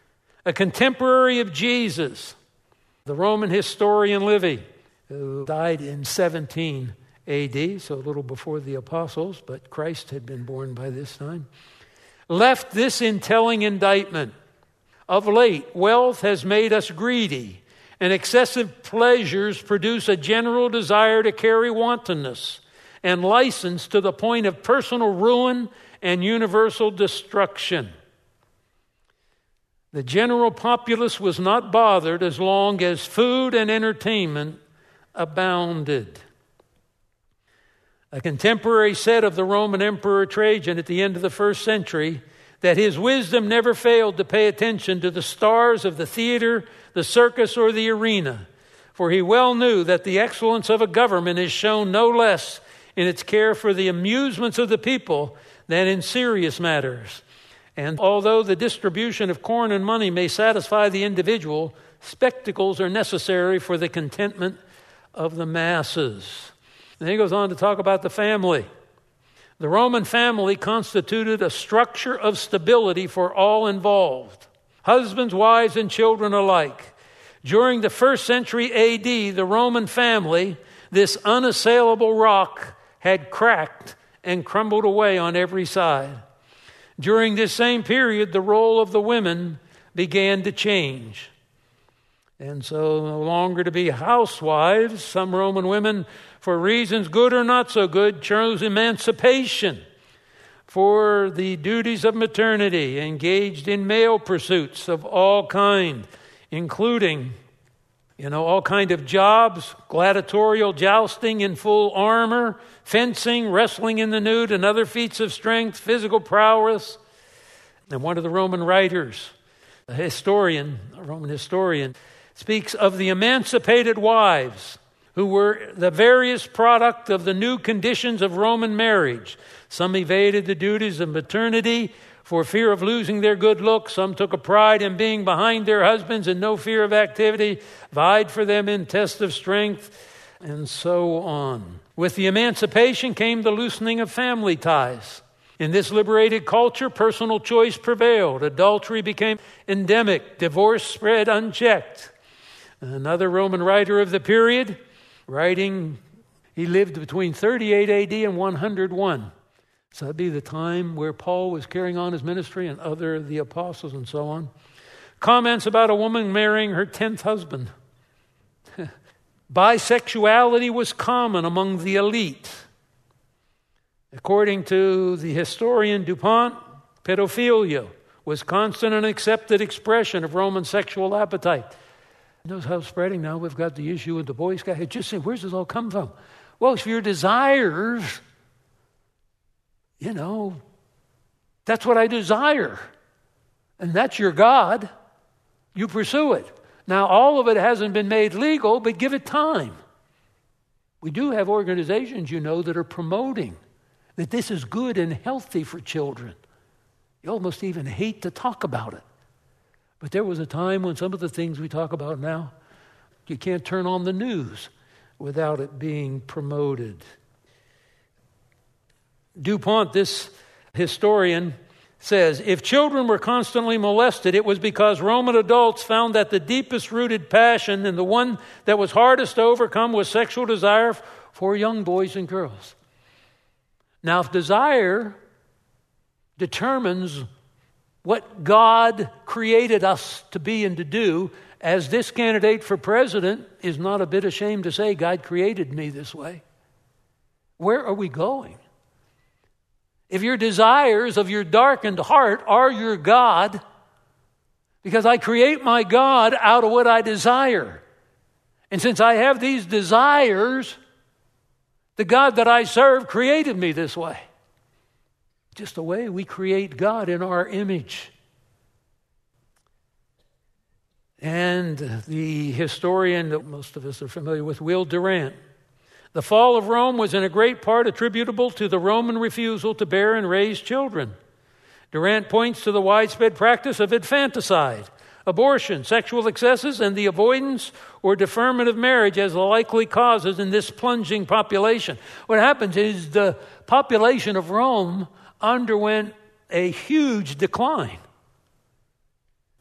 [SPEAKER 1] a contemporary of Jesus, the Roman historian Livy, who died in seventeen A D, so a little before the apostles, but Christ had been born by this time, left this in telling indictment. Of late, wealth has made us greedy, and excessive pleasures produce a general desire to carry wantonness and license to the point of personal ruin and universal destruction. The general populace was not bothered as long as food and entertainment abounded. A contemporary said of the Roman Emperor Trajan at the end of the first century that his wisdom never failed to pay attention to the stars of the theater, the circus, or the arena, for he well knew that the excellence of a government is shown no less in its care for the amusements of the people than in serious matters. And although the distribution of corn and money may satisfy the individual, spectacles are necessary for the contentment of the masses. And then he goes on to talk about the family. The Roman family constituted a structure of stability for all involved, husbands, wives, and children alike. During the first century A D, the Roman family, this unassailable rock, had cracked and crumbled away on every side. During this same period, the role of the women began to change. And so no longer to be housewives, some Roman women, for reasons good or not so good, chose emancipation for the duties of maternity, engaged in male pursuits of all kind, including, you know, all kind of jobs, gladiatorial jousting in full armor, fencing, wrestling in the nude, and other feats of strength, physical prowess. And one of the Roman writers, a historian, a Roman historian, speaks of the emancipated wives who were the various product of the new conditions of Roman marriage. Some evaded the duties of maternity for fear of losing their good looks. Some took a pride in being behind their husbands and no fear of activity, vied for them in tests of strength, and so on. With the emancipation came the loosening of family ties. In this liberated culture, personal choice prevailed. Adultery became endemic. Divorce spread unchecked. Another Roman writer of the period, writing, he lived between thirty-eight A D and one hundred one. So that'd be the time where Paul was carrying on his ministry and other of the apostles and so on. Comments about a woman marrying her tenth husband. Bisexuality was common among the elite. According to the historian Dupont, pedophilia was constant and accepted expression of Roman sexual appetite. Notice how it's spreading now. We've got the issue with the Boy Scout. Hey, just say, where's this all come from? Well, if your desires, you know, that's what I desire, and that's your God, you pursue it. Now, all of it hasn't been made legal, but give it time. We do have organizations, you know, that are promoting that this is good and healthy for children. You almost even hate to talk about it. But there was a time when some of the things we talk about now, you can't turn on the news without it being promoted. Dupont, this historian, says, if children were constantly molested, it was because Roman adults found that the deepest rooted passion and the one that was hardest to overcome was sexual desire for young boys and girls. Now, if desire determines what God created us to be and to do, as this candidate for president is not a bit ashamed to say, God created me this way. Where are we going? If your desires of your darkened heart are your God, because I create my God out of what I desire. And since I have these desires, the God that I serve created me this way. Just the way we create God in our image. And the historian that most of us are familiar with, Will Durant, the fall of Rome was in a great part attributable to the Roman refusal to bear and raise children. Durant points to the widespread practice of infanticide, abortion, sexual excesses, and the avoidance or deferment of marriage as the likely causes in this plunging population. What happens is the population of Rome underwent a huge decline.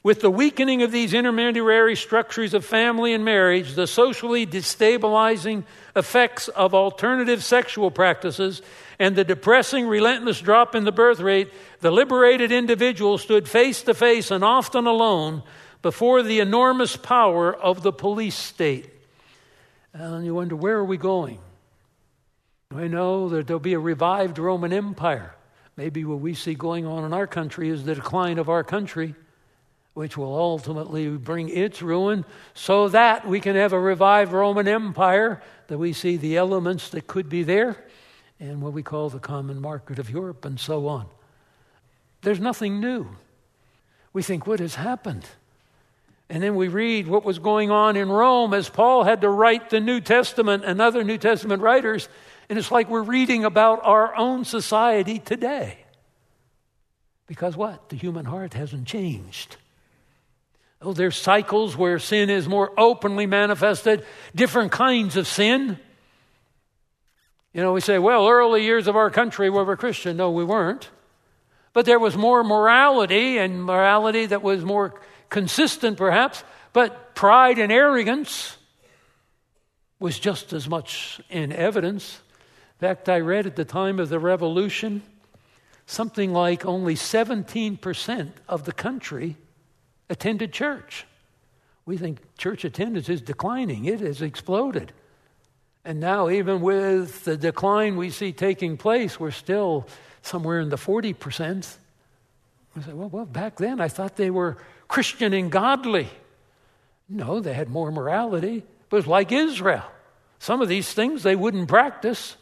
[SPEAKER 1] With the weakening of these intermediary structures of family and marriage, the socially destabilizing effects of alternative sexual practices, and the depressing, relentless drop in the birth rate, the liberated individual stood face to face and often alone before the enormous power of the police state. And you wonder, where are we going? I know that there'll be a revived Roman Empire. Maybe what we see going on in our country is the decline of our country, which will ultimately bring its ruin, so that we can have a revived Roman Empire, that we see the elements that could be there, and what we call the common market of Europe, and so on. There's nothing new. We think, what has happened? And then we read what was going on in Rome as Paul had to write the New Testament and other New Testament writers, and it's like we're reading about our own society today. Because what? The human heart hasn't changed. Oh, there's cycles where sin is more openly manifested, different kinds of sin. You know, we say, well, early years of our country we were Christian. No, we weren't. But there was more morality, and morality that was more consistent perhaps, but pride and arrogance was just as much in evidence. In fact, I read at the time of the Revolution, something like only seventeen percent of the country attended church. We think church attendance is declining. It has exploded. And now, even with the decline we see taking place, we're still somewhere in the forty percent. We say, well, well, back then I thought they were Christian and godly. No, they had more morality. It was like Israel. Some of these things they wouldn't practice,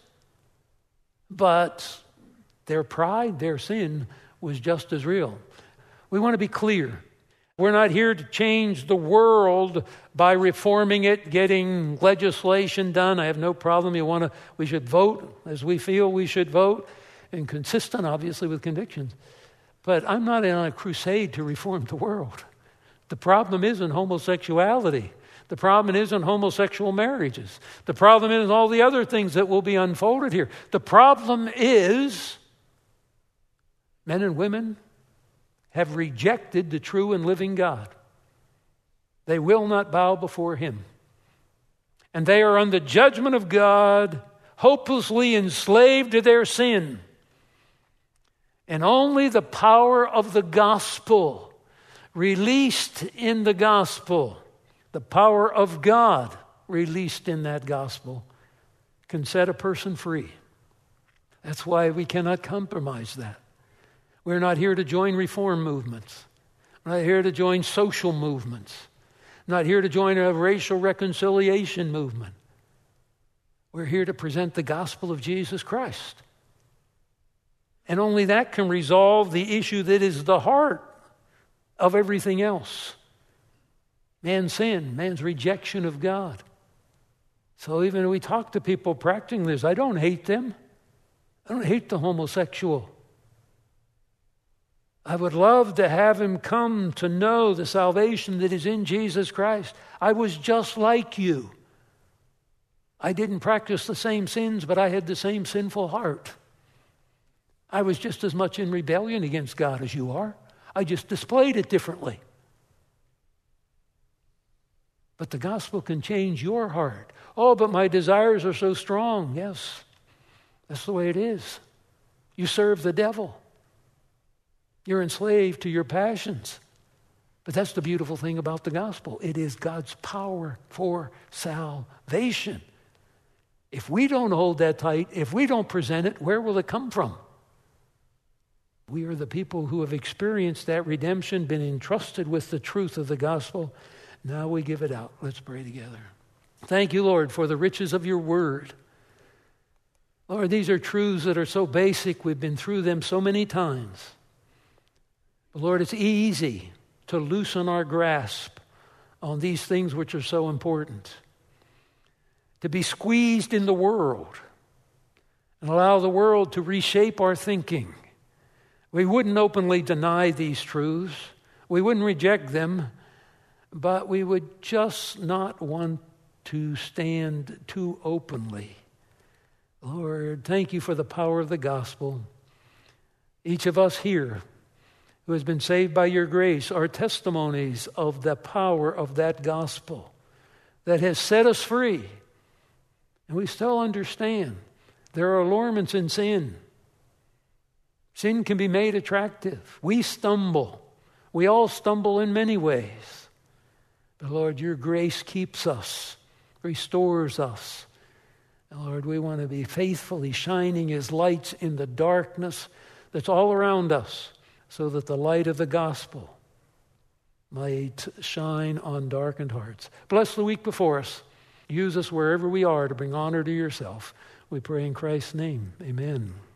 [SPEAKER 1] but their pride, their sin was just as real. We want to be clear. We're not here to change the world by reforming it, getting legislation done. I have no problem. You want to, we should vote as we feel we should vote, and consistent, obviously, with convictions. But I'm not on a crusade to reform the world. The problem isn't homosexuality. The problem isn't homosexual marriages. The problem isn't all the other things that will be unfolded here. The problem is men and women have rejected the true and living God. They will not bow before Him. And they are under judgment of God, hopelessly enslaved to their sin. And only the power of the gospel, released in the gospel, the power of God released in that gospel, can set a person free. That's why we cannot compromise that. We're not here to join reform movements. We're not here to join social movements. We're not here to join a racial reconciliation movement. We're here to present the gospel of Jesus Christ. And only that can resolve the issue that is the heart of everything else. Man's sin, man's rejection of God. So even when we talk to people practicing this, I don't hate them. I don't hate the homosexual. I would love to have him come to know the salvation that is in Jesus Christ. I was just like you. I didn't practice the same sins, but I had the same sinful heart. I was just as much in rebellion against God as you are. I just displayed it differently. But the gospel can change your heart. Oh, but my desires are so strong. Yes, that's the way it is. You serve the devil. You're enslaved to your passions. But that's the beautiful thing about the gospel. It is God's power for salvation. If we don't hold that tight, if we don't present it, where will it come from? We are the people who have experienced that redemption, been entrusted with the truth of the gospel. Now we give it out. Let's pray together. Thank you, Lord, for the riches of your word. Lord, these are truths that are so basic. We've been through them so many times. But Lord, it's easy to loosen our grasp on these things which are so important. To be squeezed in the world and allow the world to reshape our thinking. We wouldn't openly deny these truths. We wouldn't reject them, but we would just not want to stand too openly. Lord, thank you for the power of the gospel. Each of us here who has been saved by your grace are testimonies of the power of that gospel that has set us free. And we still understand there are allurements in sin. Sin can be made attractive. We stumble. We all stumble in many ways. But Lord, your grace keeps us, restores us. And Lord, we want to be faithfully shining as lights in the darkness that's all around us, so that the light of the gospel might shine on darkened hearts. Bless the week before us. Use us wherever we are to bring honor to yourself. We pray in Christ's name. Amen.